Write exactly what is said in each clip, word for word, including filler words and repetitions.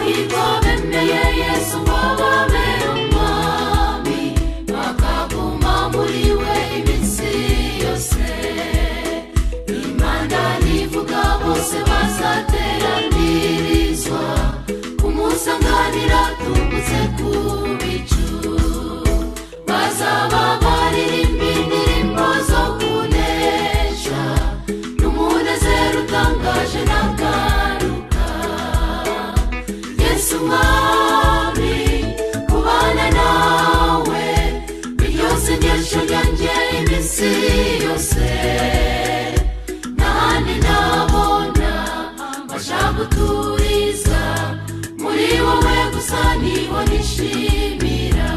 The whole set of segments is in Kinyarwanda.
hahirwa bemeye Yesu ngo babe umwami bakaguma muri we iminsi yose. Imana nivuga bose bazateranirizwa kumusanganira tungutse ku bicu. Bazaba baririmba indirimbo zo kunesha n'umunezero utangaje nagaruka. Yesu mwami kubana nawe niryo sengesho ryanjye iminsi yose. Nahandi nabona mbasha guturiza muri wowe gusa niho nishimira.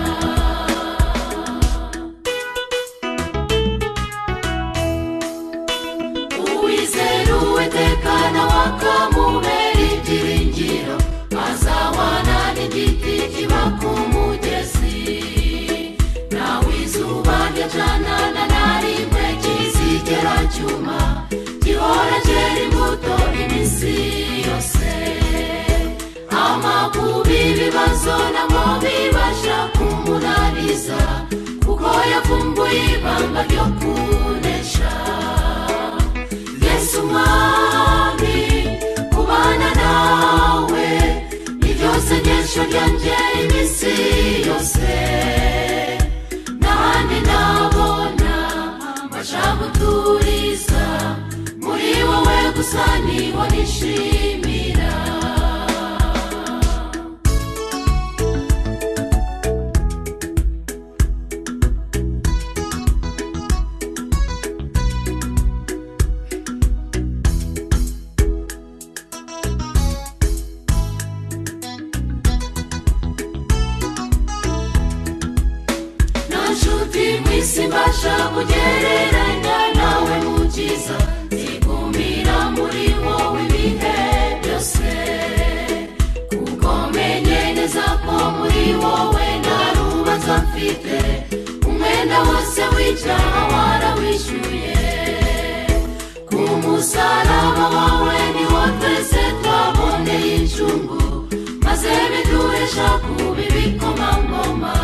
Uwizera Uwiteka nawe akamubera ibyiringiro azahwana n'igiti kiba ku mugezi. Nawe izuba ry'acanana na rimwe kizigera cyuma gihora cyera imbuto iminsi yose. Amakuba ibibazo namo bibasha kumunaniza kuko yavumbuye ibanga ryo kunesha. Yesu mwami kubana nawe niryo sengesho ryanjye iminsi yose. Nahandi nabona mbasha guturiza muri wowe gusa niho nishimira. Simbasha kugereranya nawe mukiza zigumira muri wowe ibihe byose. Kuko menye neza ko muri wowe nta rubanza mfite umwenda wose w'icyaha warawishyuye. Ku musaraba wawe niho twese twaboneye incungu maze biduhesha kuba ibikomangoma.